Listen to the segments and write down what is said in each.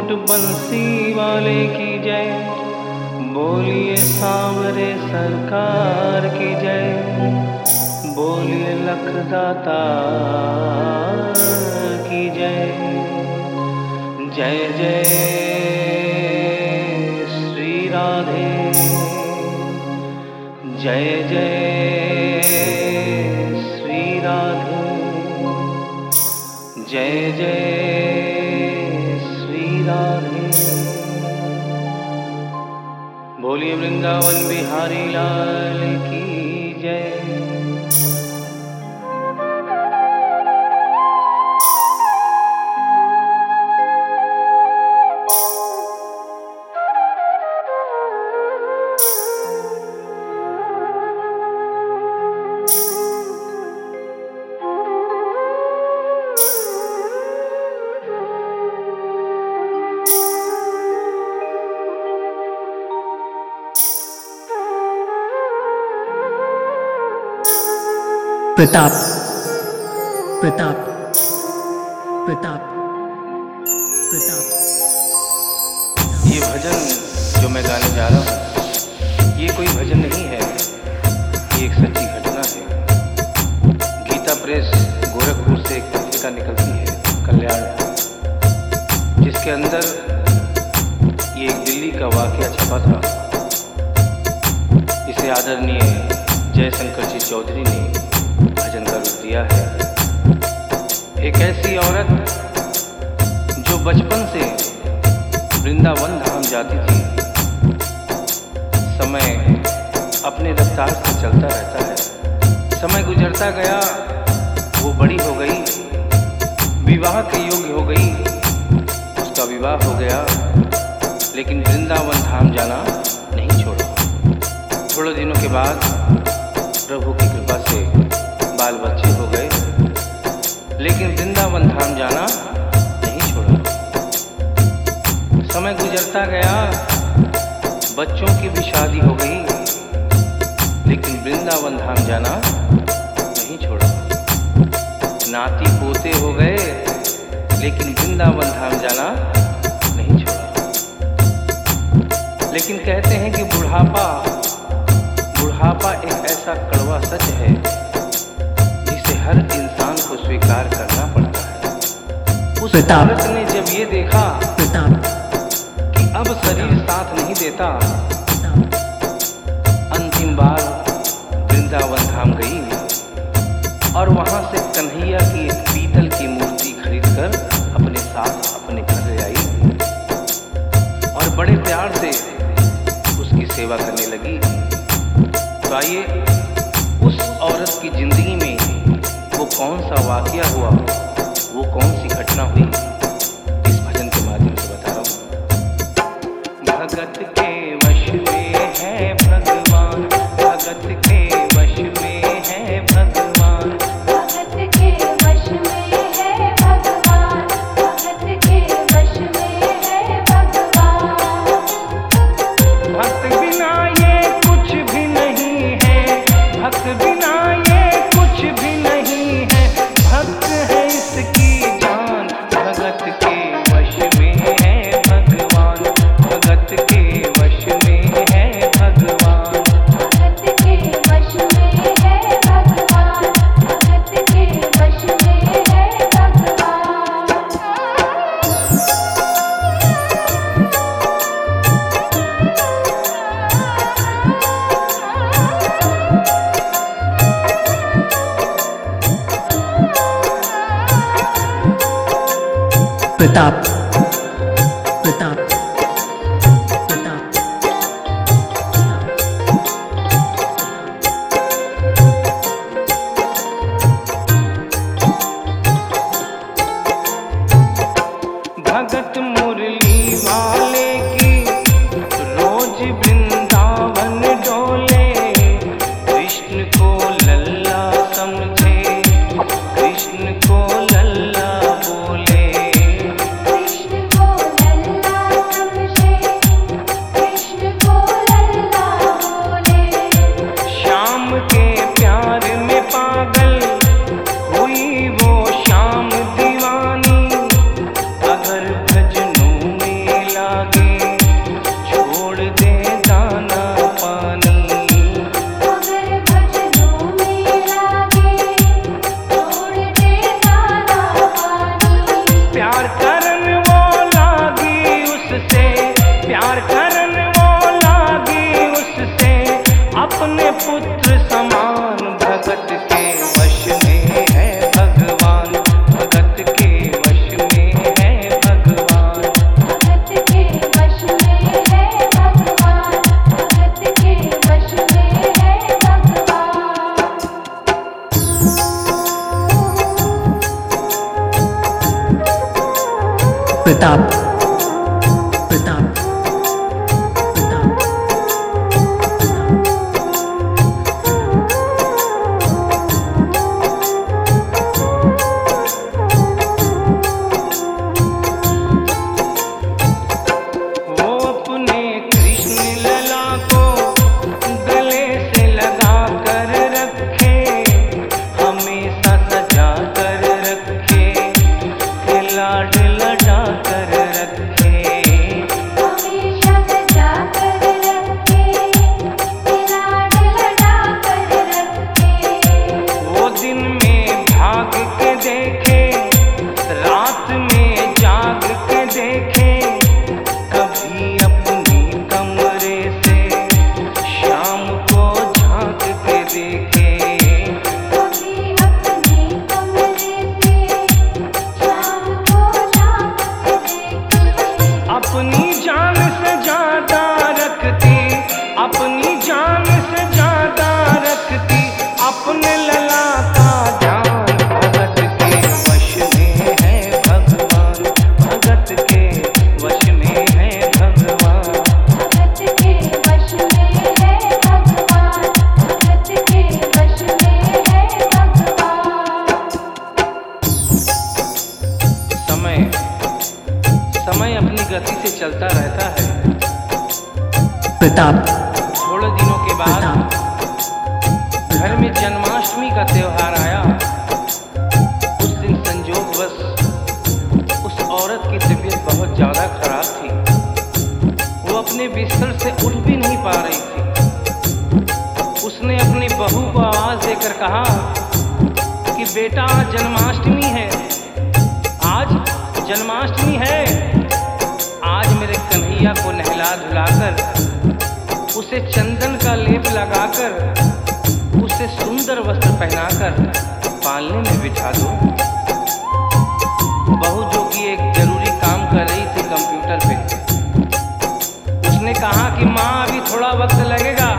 होठ बंसी वाले की जय, बोलिए सांवरे सरकार की जय, बोलिए लखदाता की जय। जय जय श्री राधे, जय जय श्री राधे, जय जय श्री राधे। बोलिए वृंदावन बिहारी लाल की जय। प्रताप प्रताप प्रताप प्रताप। ये भजन जो मैं गाने जा रहा हूँ, ये कोई भजन नहीं है, ये एक सच्ची घटना है। गीता प्रेस गोरखपुर से एक पत्रिका निकलती है, कल्याण, जिसके अंदर ये एक दिल्ली का वाकया छपा था। इसे आदरणीय जयशंकर जी चौधरी ने भजन का रूप दिया है। एक ऐसी औरत जो बचपन से वृंदावन धाम जाती थी, समय अपने रफ्तार से चलता रहता है। समय गुजरता गया, वो बड़ी हो गई, विवाह के योग्य हो गई, उसका विवाह हो गया, लेकिन वृंदावन धाम जाना नहीं छोड़ा। थोड़े दिनों के बाद प्रभु की कृपा से बाल बच्चे हो गए, लेकिन वृंदावन धाम जाना नहीं छोड़ा। समय गुजरता गया, बच्चों की भी शादी हो गई, लेकिन वृंदावन धाम जाना नहीं छोड़ा। नाती पोते हो गए, लेकिन वृंदावन धाम जाना नहीं छोड़ा। लेकिन कहते हैं कि बुढ़ापा एक ऐसा कड़वा सच है जिसे हर इंसान को स्वीकार करना पड़ता है। उस औरत ने जब ये देखा कि अब शरीर साथ नहीं देता, अंतिम बार वृंदावन धाम गई और वहां से कन्हैया की एक पीतल की मूर्ति खरीदकर अपने साथ अपने घर ले आई और बड़े प्यार से उसकी सेवा करने लगी। तो आइए उस औरत की जिंदगी में वो कौन सा वाकया हुआ, वो कौन सी घटना हुई, इस भजन के माध्यम से बता रहा हूँ। भगत के वश में है भगवान, भगत के वश में है भगवान, भगत के वश में है भगवान, भगत के वश में है भगवान। भक्त बिना ये कुछ भी नहीं है, भक्त बिना ये कुछ भी नहीं है, भक्त है इसकी जान। भगत के वश में है भगवान, भगत के वश में है भगवान, भगत के वश में है भगवान, भगत के वश में है भगवान। प्रताप प्रताप प्रताप। भगत मुरली वाले की रोज वृंदावन डोले, कृष्ण को लल्ला समझे, कृष्ण को लल्ला बोले, प्रताप प्रताप प्रताप वो अपने कृष्ण लला को गले से लगा कर रखे, हमेशा सजा कर रखे, लाड लड़ा कर रखे, हमेशा सजा कर रखे, लाड लड़ा कर रखे। वो दिन में भाग के देखे, रात में जाग के देखे, कभी अपनी कमरे से शाम को झांक के देखे, कभी अपने कमरे से शाम को झांक के देखे। अपनी जान से ज्यादा रखती, अपनी जान से ज्यादा रखती, अपने लला का ध्यान, भगत के वश में है भगवान, भगत के वश में है भगवान। भगत के वश में है भगवान, भगत के वश में है भगवान। समय अपनी गति से चलता रहता है। प्रताप थोड़े दिनों के बाद प्रताप घर में जन्माष्टमी का त्योहार आया। उस दिन संयोगवश उस औरत की तबीयत बहुत ज्यादा खराब थी। वो अपने बिस्तर से उठ भी नहीं पा रही थी। उसने अपनी बहू को आवाज देकर कहा कि बेटा आज जन्माष्टमी है, आज जन्माष्टमी है, आज मेरे कन्हैया को नहला धुलाकर, उसे चंदन का लेप लगाकर, उसे सुंदर वस्त्र पहनाकर पालने में बिठा दो। बहू जो कि एक जरूरी काम कर रही थी कंप्यूटर पे, उसने कहा कि माँ अभी थोड़ा वक्त लगेगा,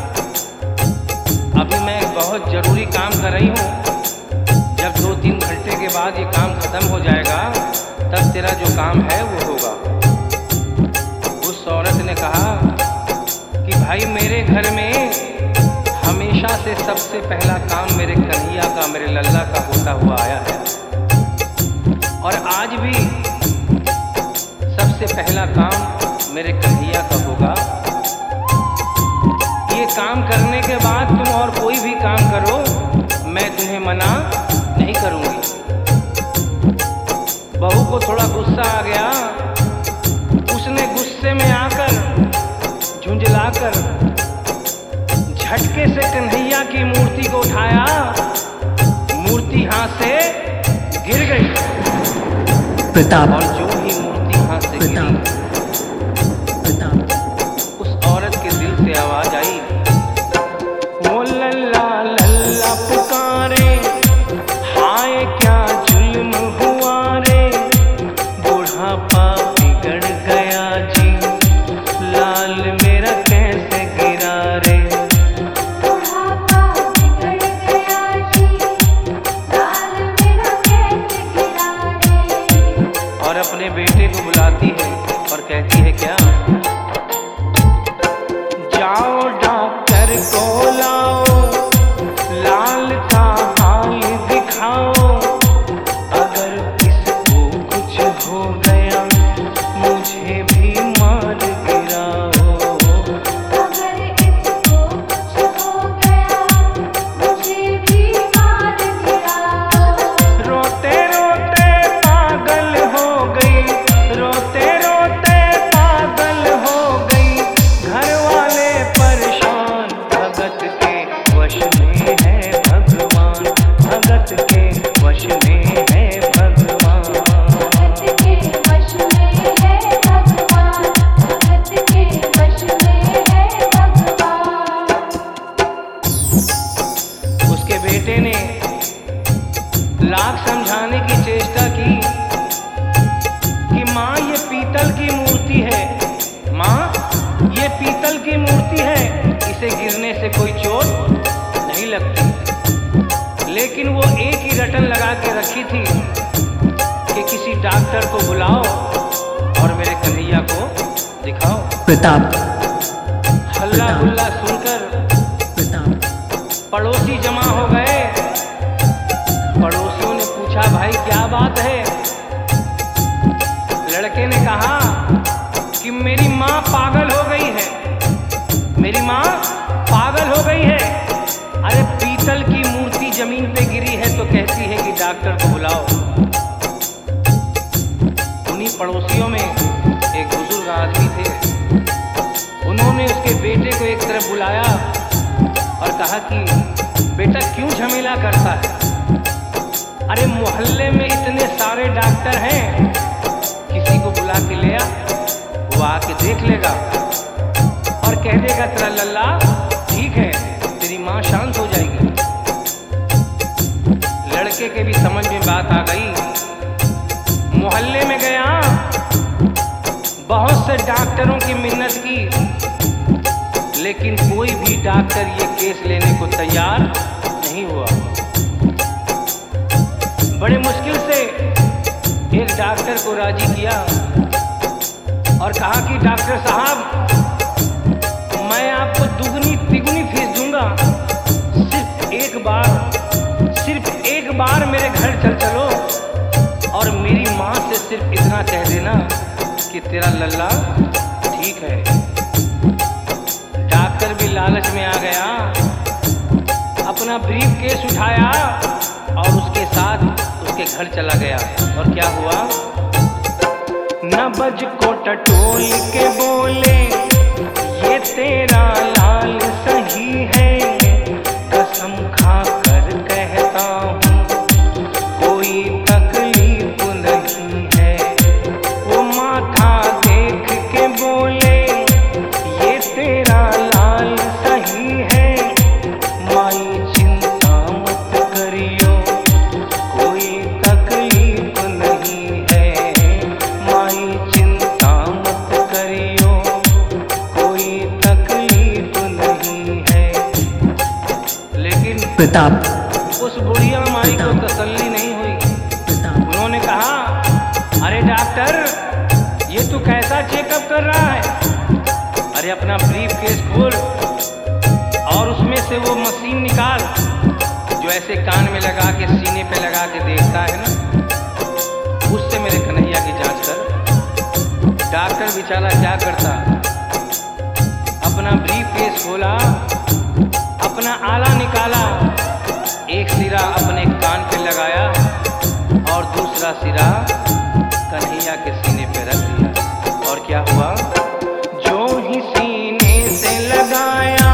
अभी मैं बहुत जरूरी काम कर रही हूँ, जब 2-3 घंटे के बाद ये काम खत्म हो जाएगा तब तेरा जो काम है वो होगा। उस औरत ने कहा कि भाई मेरे घर में हमेशा से सबसे पहला काम मेरे कन्हैया का, मेरे लल्ला का होता हुआ आया है, और आज भी सबसे पहला काम मेरे कन्हैया का होगा। ये काम करने के बाद तुम और कोई भी काम करो, मैं तुम्हें मना नहीं करूंगी। बहू को थोड़ा गुस्सा आ गया। उसने गुस्से में आकर, झुंझलाकर, झटके से कन्हैया की मूर्ति को उठाया। मूर्ति हाथ से गिर गई, प्रताप और जो ही मूर्ति हाथ से गिरी, प्रताप उस औरत के दिल से आवाज आई, वो लल्ला लल्ला पुकारे, हाय क्या जुल्म हुआ रे, बुढ़ापा बिगड़ गया जी, लाल मेरा कैसे गिरा रे। बुढ़ापा बिगड़ गया जी, लाल मेरा कैसे गिरा रे। और अपने बेटे को बुलाती है और कहती है क्या, जाओ डॉक्टर को लाओ, लाल का हाल दिखाओ, अगर इसको कुछ हो गया मुझे भी मार गिराओ। अगर इसको कुछ हो गया मुझे भी मार गिराओ। रोते रोते पागल हो गई, रोते रोते पागल हो गई, घर वाले परेशान, भगत के वश में है भगवान, भगत के वश में है भगवान। भगत के वश में है भगवान, भगत के वश में है भगवान। उसके बेटे ने लाख समझाने की चेष्टा की कि माँ ये पीतल की मूर्ति है, माँ ये पीतल की मूर्ति है, इसे गिरने से कोई चोट नहीं लगती। लेकिन वो एक ही रटन लगा के रखी थी कि किसी डॉक्टर को बुलाओ प्रताप हल्ला गुल्ला सुनकर प्रताप पड़ोसी जमा हो गए। पड़ोसियों ने पूछा, भाई क्या बात है? लड़के ने कहा कि मेरी माँ पागल हो गई है, मेरी माँ पागल हो गई है। अरे पीतल की मूर्ति जमीन पे गिरी है तो कहती है कि डॉक्टर को बुलाओ। उन्हीं पड़ोसियों में एक बुजुर्ग आदमी थे। उन्होंने उसके बेटे को एक तरफ बुलाया और कहा कि बेटा क्यों झमेला करता है? अरे मोहल्ले में इतने सारे डॉक्टर हैं, किसी को बुला के ले आ, वो आके देख लेगा और कह देगा तेरा लल्ला ठीक है, तेरी माँ शांत हो जाएगी। लड़के के भी समझ में बात आ गई। मोहल्ले में गया, बहुत से डॉक्टरों की मिन्नत की, लेकिन कोई भी डॉक्टर ये केस लेने को तैयार नहीं हुआ। बड़े मुश्किल से एक डॉक्टर को राजी किया और कहा कि डॉक्टर साहब, मैं आपको दुगनी तिगुनी फीस दूंगा, सिर्फ एक बार मेरे घर चलो और मेरी माँ से सिर्फ इतना कह देना कि तेरा लल्ला ठीक है। डॉक्टर भी लालच में आ गया, अपना ब्रीफ केस उठाया और उसके साथ उसके घर चला गया। और क्या हुआ? नबज को टटोल के बोले, ये तेरा लाल सही है, कसम खा कर कहता हूँ कोई तकलीफ नहीं है। वो माथा देख के बोले, ये तेरा लाल सही है, माई चिंता मत करियो कोई तकलीफ नहीं है, माई चिंता मत करियो कोई तकलीफ नहीं है। लेकिन प्रताप उस बुढ़िया माई को तसल्ली नहीं हुई। प्रताप उन्होंने कहा, अरे डॉक्टर, ये तू कैसा चेकअप कर रहा है? अरे अपना ब्रीफ केस खोल और उसमें से वो मशीन निकाल जो ऐसे कान में लगा के सीने पे लगा के देखता है ना, उससे मेरे कन्हैया की जांच कर। डॉक्टर बेचारा क्या करता, अपना ब्रीफ केस खोला, अपना आला निकाला, एक सिरा अपने कान पे लगाया और दूसरा सिरा कन्हैया के सीने पे रख दिया। और क्या हुआ? जो ही सीने से लगाया,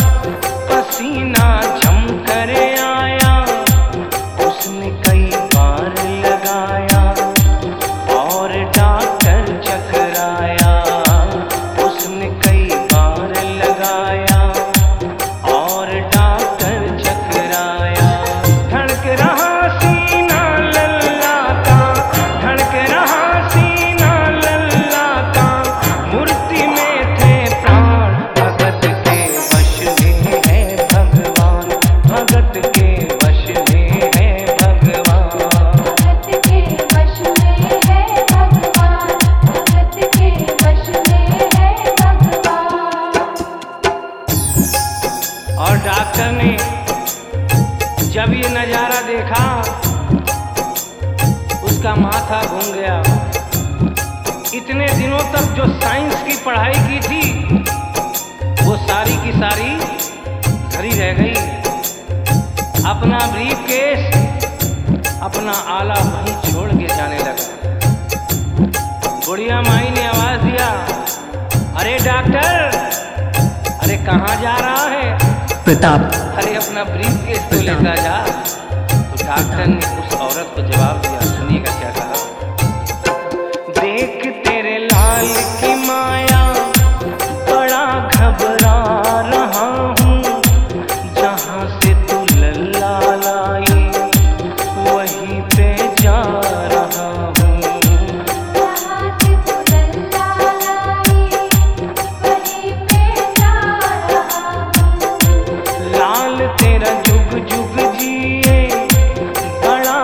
पसीना झम कर आया, उसने कई बार लगाया और डॉक्टर चकराया, उसने कई बार लगाया और डॉक्टर चकराया। धड़क रहा सीना लल्ला का, धड़क रहा सीना लल्ला का, मूर्ति में थे प्राण, भगत के वश में है भगवान, भगत के वश में है भगवान। भगत के वश में है भगवान, भगत के वश में है भगवान। और डॉक्टर ने जब ये नजारा देखा, उसका माथा घूम गया। इतने दिनों तक जो साइंस की पढ़ाई की थी, वो सारी की सारी धरी रह गई। अपना ब्रीफ केस, अपना आला वहीं छोड़ के जाने लगा। बुढ़िया माई ने आवाज दिया, अरे डॉक्टर, अरे कहाँ जा रहा है? प्रताप अरे अपना ब्रीफ केस तो लेता जा। तो डॉक्टर ने उस औरत को जवाब दिया, सुनिएगा क्या कहा। देख तेरे लाल की माया, बड़ा घबरा रहा हूँ, जहाँ से तू लल्ला लाई वहीं पे जा रहा हूँ। जहाँ से तू लल्ला लाई, वहीं पे जा रहा हूँ। लाल तेरा जुग जुग जिए, बड़ा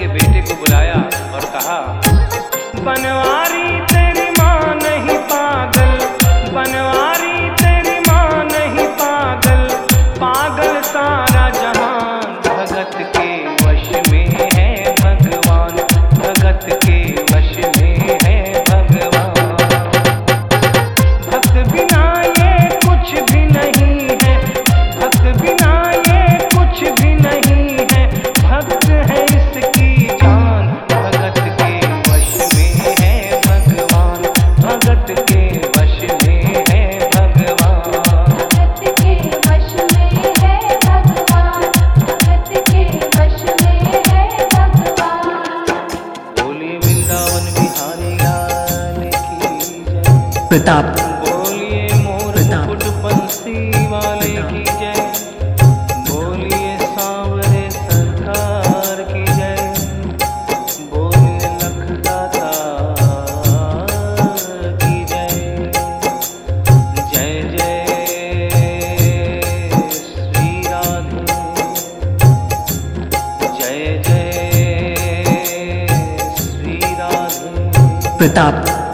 के बेटे को बुलाया और कहा, बनवारी तेरी माँ नहीं पागल, बनवारी तेरी माँ नहीं पागल, पागल सारा जहान, भगत के वश में है भगवान, भगत के वश में है भगवान। भक्त बिना ये कुछ भी नहीं है, भक्त बिना ये कुछ भी नहीं है, भक्त है इसकी जान, भगत के वश में है भगवान, भगत के वश में है भगवान। भगत के वश में है भगवान, भगत के वश में है भगवान। बोलिए वृंदावन बिहारी लाल की जय, प्रताप बोलिए मोर प्रताप। मुकुट बंसी वाले की जय, बोलिए सांवरे सरकार की जय, बोलिए लखदाता की जय। जय जय श्री राधे, जय जय श्री राधे। प्रताप